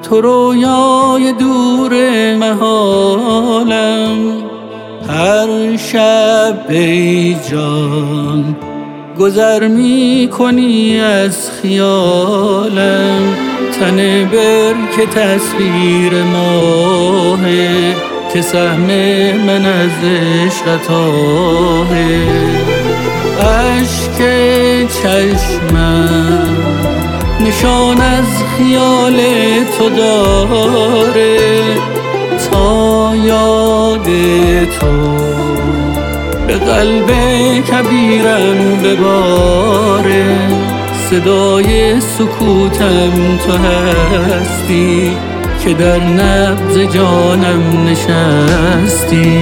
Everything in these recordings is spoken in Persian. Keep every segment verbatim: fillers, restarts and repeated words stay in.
تو رویای دور محالم، هر شب ای جان گذر می کنی از خیالم. تن بر که تصویر ماهه، که سهم من از عشقت آهه. اشک چشمم نشان از خیال تو داره، تا یاد تو به قلب کبیرم بباره. صدای سکوتم تو هستی، که در نبض جانم نشستی.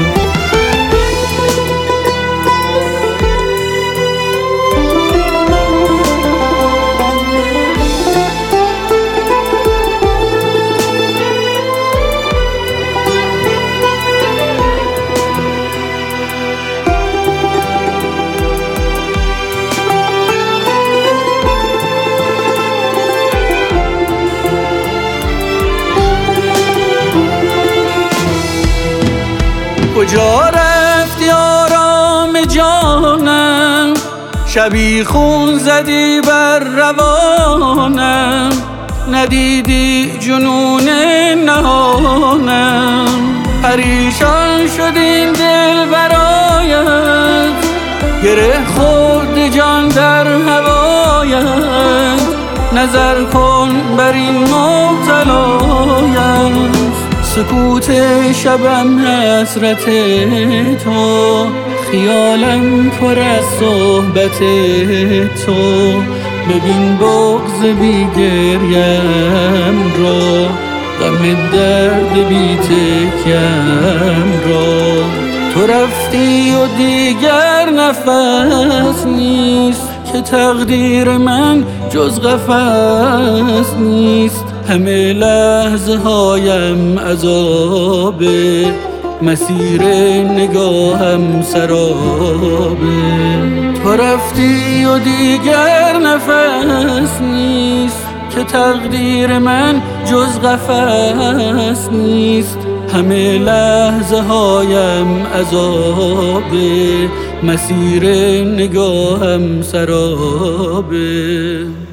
کجا رفتی آرام جانم، شبی خون زدی بر روانم. ندیدی جنون نهانم، پریشان شد این دل برایت. گره خورد جان در هوایت، نظر کن بر این مبتلایت. سکوت شبم حسرت تو، خیالم پر از صحبت تو. ببین بغض بی گریم را، غم درد بی تکیم را. تو رفتی و دیگر نفس نیست، که تقدیر من جز قفس نیست. همه لحظه هایم عذابه، مسیر نگاهم سرابه. تو رفتی و دیگر نفس نیست، که تقدیر من جز قفس نیست. همه لحظه هایم عذابه، مسیر نگاهم سرابه.